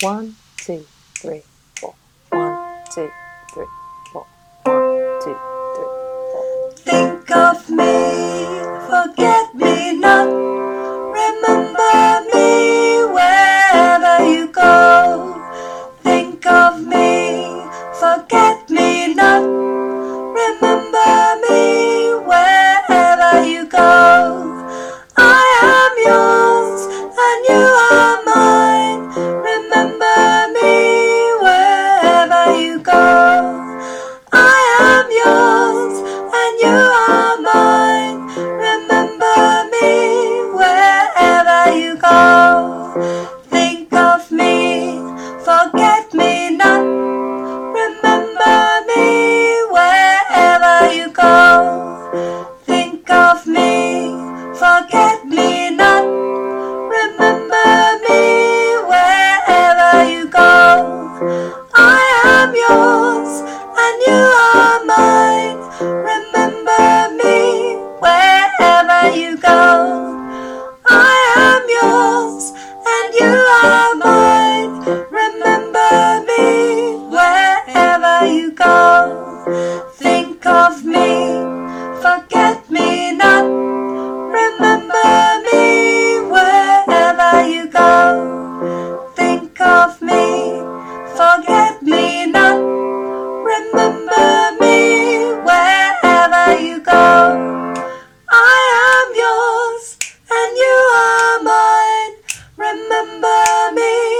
1, 2, 3, 4. 1, 2, 3, 4. 1, 2, 3, 4. Think of me, forget me not. Remember me wherever you go. Think of me, forget me not. Remember me wherever you go. I am yours and you are mine. Remember me wherever you go. I am yours and you are mine. Remember me wherever you go. Think of me, forget me not. Remember me wherever you go. Think of me, forget me not. Remember me wherever you go. I am yours and you are mine. Remember me wherever you go. I am yours and you are mine. Remember me wherever you go. Think of me, forget me not. Remember me wherever you go. Think of me, forget me not. Remember me wherever you go. I am yours and you are mine. Remember me